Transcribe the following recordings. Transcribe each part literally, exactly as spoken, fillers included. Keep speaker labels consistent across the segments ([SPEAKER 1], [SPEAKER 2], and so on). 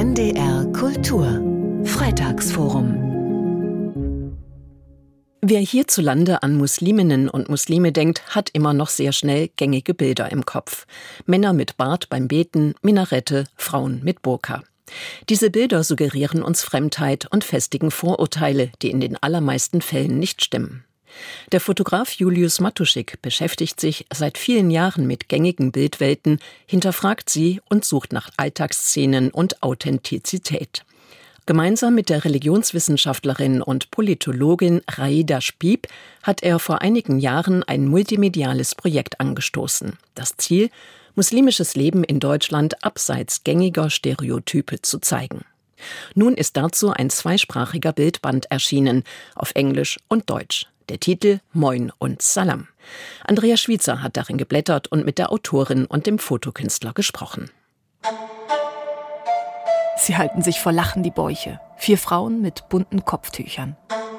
[SPEAKER 1] N D R Kultur Freitagsforum. Wer hierzulande an Musliminnen und Muslime denkt, hat immer noch sehr schnell gängige Bilder im Kopf. Männer mit Bart beim Beten, Minarette, Frauen mit Burka. Diese Bilder suggerieren uns Fremdheit und festigen Vorurteile, die in den allermeisten Fällen nicht stimmen. Der Fotograf Julius Matuschik beschäftigt sich seit vielen Jahren mit gängigen Bildwelten, hinterfragt sie und sucht nach Alltagsszenen und Authentizität. Gemeinsam mit der Religionswissenschaftlerin und Politologin Raida Spieb hat er vor einigen Jahren ein multimediales Projekt angestoßen. Das Ziel: muslimisches Leben in Deutschland abseits gängiger Stereotype zu zeigen. Nun ist dazu ein zweisprachiger Bildband erschienen, auf Englisch und Deutsch. Der Titel Moin und Salam. Andrea Schwiezer hat darin geblättert und mit der Autorin und dem Fotokünstler gesprochen.
[SPEAKER 2] Sie halten sich vor Lachen die Bäuche. Vier Frauen mit bunten Kopftüchern.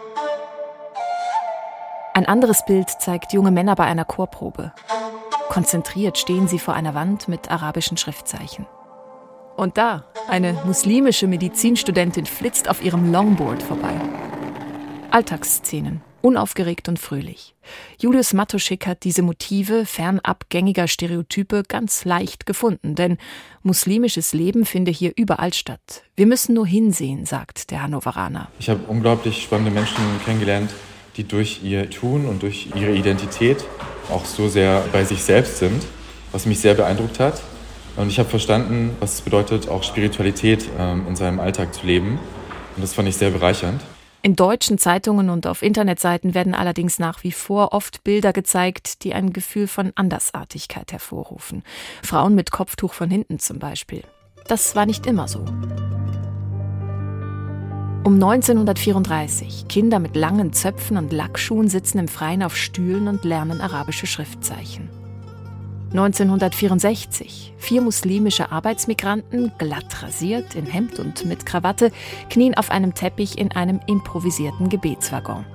[SPEAKER 2] Ein anderes Bild zeigt junge Männer bei einer Chorprobe. Konzentriert stehen sie vor einer Wand mit arabischen Schriftzeichen. Und da, eine muslimische Medizinstudentin flitzt auf ihrem Longboard vorbei. Alltagsszenen, unaufgeregt und fröhlich. Julius Matuschik hat diese Motive fernab gängiger Stereotype ganz leicht gefunden, denn muslimisches Leben finde hier überall statt. Wir müssen nur hinsehen, sagt der Hannoveraner.
[SPEAKER 3] Ich habe unglaublich spannende Menschen kennengelernt, die durch ihr Tun und durch ihre Identität auch so sehr bei sich selbst sind, was mich sehr beeindruckt hat. Und ich habe verstanden, was es bedeutet, auch Spiritualität ähm, in seinem Alltag zu leben. Und das fand ich sehr bereichernd.
[SPEAKER 2] In deutschen Zeitungen und auf Internetseiten werden allerdings nach wie vor oft Bilder gezeigt, die ein Gefühl von Andersartigkeit hervorrufen. Frauen mit Kopftuch von hinten zum Beispiel. Das war nicht immer so. Um neunzehnhundertvierunddreißig. Kinder mit langen Zöpfen und Lackschuhen sitzen im Freien auf Stühlen und lernen arabische Schriftzeichen. neunzehnhundertvierundsechzig. Vier muslimische Arbeitsmigranten, glatt rasiert, in Hemd und mit Krawatte, knien auf einem Teppich in einem improvisierten Gebetswaggon.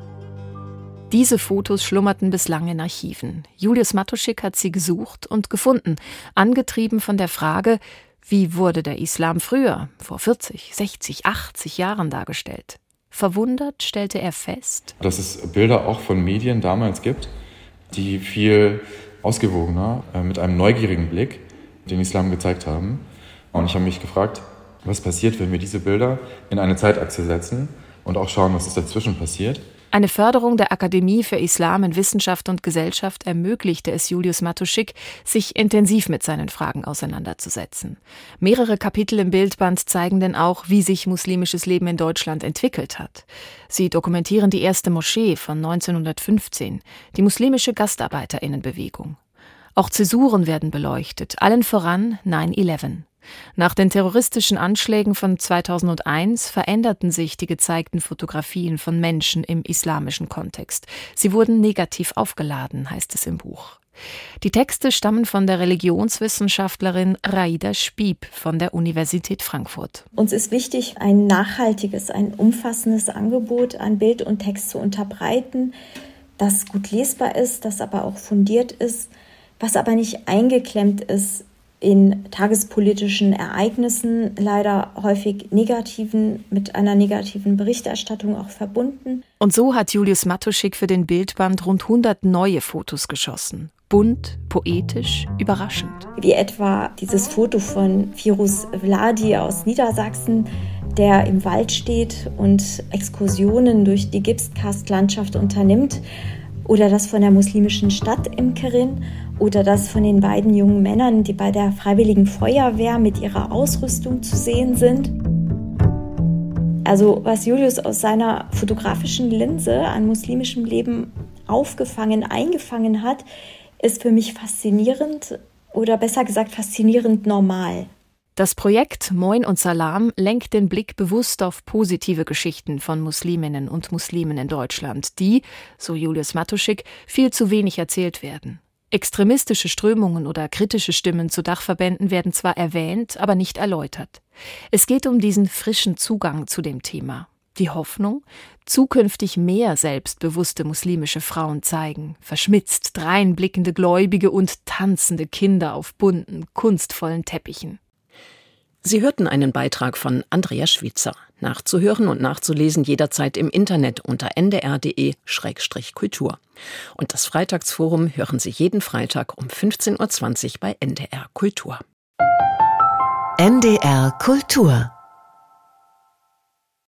[SPEAKER 2] Diese Fotos schlummerten bislang in Archiven. Julius Matuschik hat sie gesucht und gefunden, angetrieben von der Frage: Wie wurde der Islam früher, vor vierzig, sechzig, achtzig Jahren dargestellt? Verwundert stellte er fest,
[SPEAKER 3] dass es Bilder auch von Medien damals gibt, die viel ausgewogener, äh, mit einem neugierigen Blick den Islam gezeigt haben. Und ich habe mich gefragt, was passiert, wenn wir diese Bilder in eine Zeitachse setzen und auch schauen, was ist dazwischen passiert.
[SPEAKER 2] Eine Förderung der Akademie für Islam in Wissenschaft und Gesellschaft ermöglichte es Julius Matuschik, sich intensiv mit seinen Fragen auseinanderzusetzen. Mehrere Kapitel im Bildband zeigen denn auch, wie sich muslimisches Leben in Deutschland entwickelt hat. Sie dokumentieren die erste Moschee von neunzehnhundertfünfzehn, die muslimische GastarbeiterInnenbewegung. Auch Zäsuren werden beleuchtet, allen voran neun elf. Nach den terroristischen Anschlägen von zweitausendeins veränderten sich die gezeigten Fotografien von Menschen im islamischen Kontext. Sie wurden negativ aufgeladen, heißt es im Buch. Die Texte stammen von der Religionswissenschaftlerin Raida Spieb von der Universität Frankfurt.
[SPEAKER 4] Uns ist wichtig, ein nachhaltiges, ein umfassendes Angebot an Bild und Text zu unterbreiten, das gut lesbar ist, das aber auch fundiert ist, was aber nicht eingeklemmt ist in tagespolitischen Ereignissen, leider häufig negativen, mit einer negativen Berichterstattung auch verbunden.
[SPEAKER 2] Und so hat Julius Matuschik für den Bildband rund hundert neue Fotos geschossen. Bunt, poetisch, überraschend.
[SPEAKER 4] Wie etwa dieses Foto von Firuz Vladi aus Niedersachsen, der im Wald steht und Exkursionen durch die Gipskastlandschaft unternimmt. Oder das von der muslimischen Stadtimkerin oder das von den beiden jungen Männern, die bei der Freiwilligen Feuerwehr mit ihrer Ausrüstung zu sehen sind. Also was Julius aus seiner fotografischen Linse an muslimischem Leben aufgefangen, eingefangen hat, ist für mich faszinierend oder besser gesagt faszinierend normal.
[SPEAKER 2] Das Projekt Moin und Salam lenkt den Blick bewusst auf positive Geschichten von Musliminnen und Muslimen in Deutschland, die, so Julius Matuschik, viel zu wenig erzählt werden. Extremistische Strömungen oder kritische Stimmen zu Dachverbänden werden zwar erwähnt, aber nicht erläutert. Es geht um diesen frischen Zugang zu dem Thema. Die Hoffnung, zukünftig mehr selbstbewusste muslimische Frauen zeigen, verschmitzt dreinblickende Gläubige und tanzende Kinder auf bunten, kunstvollen Teppichen.
[SPEAKER 1] Sie hörten einen Beitrag von Andrea Schwitzer. Nachzuhören und nachzulesen jederzeit im Internet unter n d r punkt d e slash kultur. Und das Freitagsforum hören Sie jeden Freitag um fünfzehn Uhr zwanzig bei N D R Kultur.
[SPEAKER 5] N D R Kultur